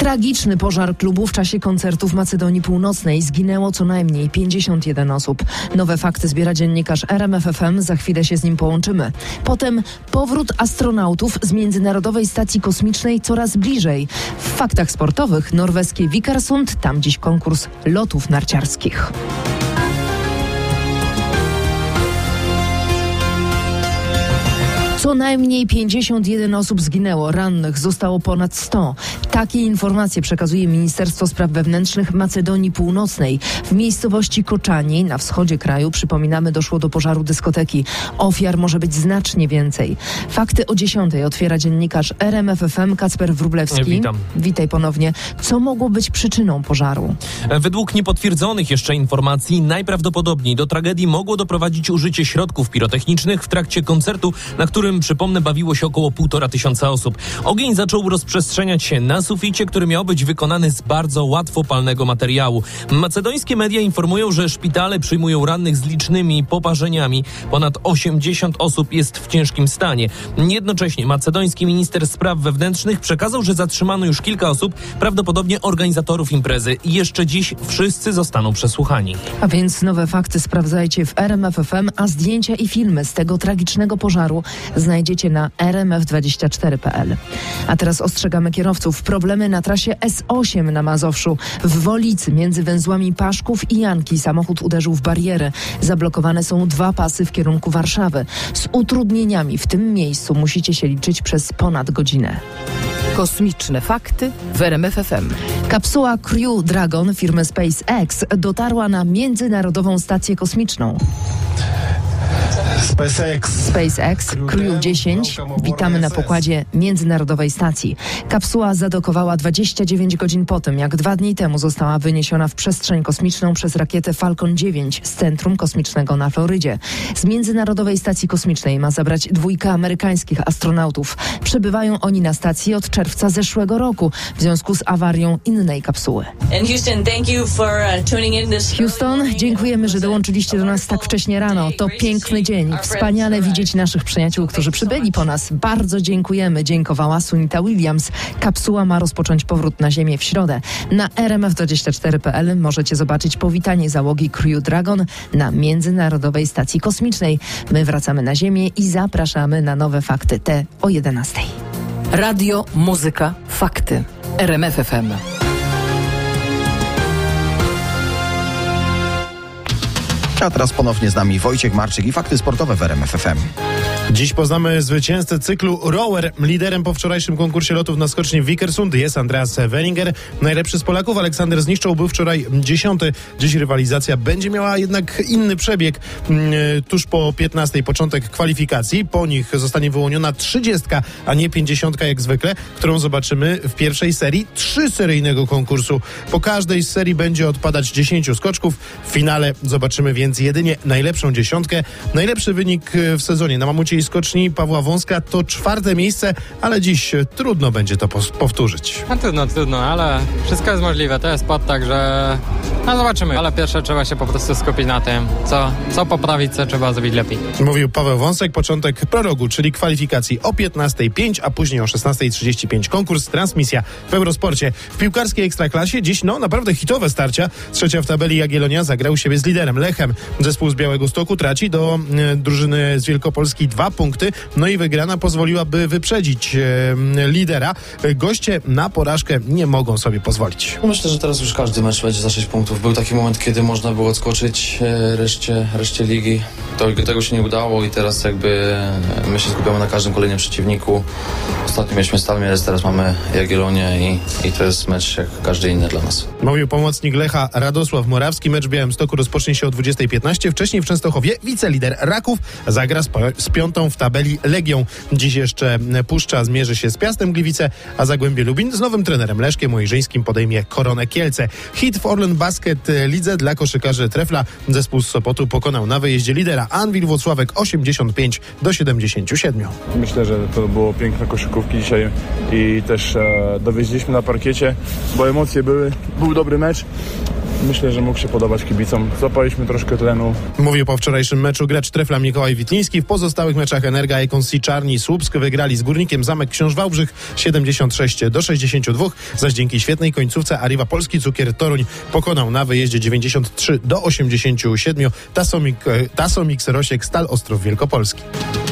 Tragiczny pożar klubu w czasie koncertu w Macedonii Północnej. Zginęło co najmniej 51 osób. Nowe fakty zbiera dziennikarz RMF FM. Za chwilę się z nim połączymy. Potem powrót astronautów z Międzynarodowej Stacji Kosmicznej coraz bliżej. W faktach sportowych norweskie Vikersund, tam dziś konkurs lotów narciarskich. Co najmniej 51 osób zginęło, rannych zostało ponad 100. Takie informacje przekazuje Ministerstwo Spraw Wewnętrznych Macedonii Północnej. W miejscowości Koczani na wschodzie kraju, przypominamy, doszło do pożaru dyskoteki. Ofiar może być znacznie więcej. Fakty o 10:00 otwiera dziennikarz RMF FM Kacper Wróblewski. Witam. Witaj ponownie. Co mogło być przyczyną pożaru? Według niepotwierdzonych jeszcze informacji najprawdopodobniej do tragedii mogło doprowadzić użycie środków pirotechnicznych w trakcie koncertu, na którym, przypomnę, bawiło się około 1500 osób. Ogień zaczął rozprzestrzeniać się na suficie, który miał być wykonany z bardzo łatwopalnego materiału. Macedońskie media informują, że szpitale przyjmują rannych z licznymi poparzeniami. Ponad 80 osób jest w ciężkim stanie. Jednocześnie macedoński minister spraw wewnętrznych przekazał, że zatrzymano już kilka osób, prawdopodobnie organizatorów imprezy. I jeszcze dziś wszyscy zostaną przesłuchani. A więc nowe fakty sprawdzajcie w RMF FM, a zdjęcia i filmy z tego tragicznego pożaru znajdziecie na rmf24.pl. A teraz ostrzegamy kierowców. Problemy na trasie S8 na Mazowszu. W Wolicy między węzłami Paszków i Janki samochód uderzył w barierę. Zablokowane są 2 pasy w kierunku Warszawy. Z utrudnieniami w tym miejscu musicie się liczyć przez ponad godzinę. Kosmiczne fakty w RMF FM. Kapsuła Crew Dragon firmy SpaceX dotarła na Międzynarodową Stację Kosmiczną. SpaceX Crew 10. Witamy na pokładzie Międzynarodowej Stacji. Kapsuła zadokowała 29 godzin po tym, jak 2 dni temu została wyniesiona w przestrzeń kosmiczną przez rakietę Falcon 9 z Centrum Kosmicznego na Florydzie. Z Międzynarodowej Stacji Kosmicznej ma zabrać 2 amerykańskich astronautów. Przebywają oni na stacji od czerwca zeszłego roku w związku z awarią innej kapsuły. Houston, dziękujemy, że dołączyliście do nas tak wcześnie rano. To piękny dzień. Wspaniale widzieć naszych przyjaciół, którzy przybyli po nas. Bardzo dziękujemy, dziękowała Sunita Williams. Kapsuła ma rozpocząć powrót na Ziemię w środę. Na rmf24.pl możecie zobaczyć powitanie załogi Crew Dragon na Międzynarodowej Stacji Kosmicznej. My wracamy na Ziemię i zapraszamy na nowe fakty, te o 11:00. Radio, muzyka, fakty. RMF FM. A teraz ponownie z nami Wojciech Marczyk i fakty sportowe w RMF FM. Dziś poznamy zwycięzcę cyklu Rower. Liderem po wczorajszym konkursie lotów na skoczni Vikersund jest Andreas Wellinger. Najlepszy z Polaków Aleksander Zniszczoł był wczoraj 10. Dziś rywalizacja będzie miała jednak inny przebieg. Tuż po 15:00 początek kwalifikacji. Po nich zostanie wyłoniona 30, a nie 50 jak zwykle, którą zobaczymy w pierwszej serii 3-seryjnego konkursu. Po każdej z serii będzie odpadać 10 skoczków. W finale zobaczymy więc jedynie najlepszą 10. Najlepszy wynik w sezonie na mamucie i skoczni Pawła Wąska to 4. miejsce, ale dziś trudno będzie to powtórzyć. Trudno, ale wszystko jest możliwe. To jest sport, także zobaczymy. Ale pierwsze trzeba się po prostu skupić na tym, co poprawić, co trzeba zrobić lepiej. Mówił Paweł Wąsek. Początek prologu, czyli kwalifikacji o 15:05, a później o 16:35 konkurs, transmisja w Eurosporcie. W piłkarskiej Ekstraklasie dziś naprawdę hitowe starcia. Trzecia w tabeli Jagiellonia zagra u siebie z liderem Lechem. Zespół z Białegostoku traci do drużyny z Wielkopolski 2 punkty, no i wygrana pozwoliłaby wyprzedzić lidera. Goście na porażkę nie mogą sobie pozwolić. Myślę, że teraz już każdy mecz będzie za 6 punktów. Był taki moment, kiedy można było odskoczyć reszcie ligi. Tego się nie udało i teraz jakby my się skupiamy na każdym kolejnym przeciwniku. Ostatnio mieliśmy Stal Mielec, teraz mamy Jagiellonię i to jest mecz jak każdy inny dla nas. Mówił pomocnik Lecha Radosław Morawski. Mecz w Białymstoku rozpocznie się o 20:15. Wcześniej w Częstochowie wicelider Raków zagra z 5. w tabeli Legią. Dziś jeszcze Puszcza zmierzy się z Piastem Gliwice, a Zagłębie Lubin z nowym trenerem Leszkiem Ojrzyńskim podejmie Koronę Kielce. Hit w Orlen Basket lidze dla koszykarzy Trefla. Zespół z Sopotu pokonał na wyjeździe lidera Anwil Włocławek 85-77. Myślę, że to było piękne koszykówki dzisiaj i też dowieźliśmy na parkiecie, bo emocje były. Był dobry mecz. myślę, że mógł się podobać kibicom. Złapaliśmy troszkę tlenu. Mówił po wczorajszym meczu gracz Trefla Mikołaj Witliński. W pozostałych meczach Energa, Icon Sea Czarni i Słupsk wygrali z Górnikiem Zamek Książ Wałbrzych 76-62, zaś dzięki świetnej końcówce Arriva Polski Cukier Toruń pokonał na wyjeździe 93-87 Tasomix Rosiek Stal Ostrów Wielkopolski.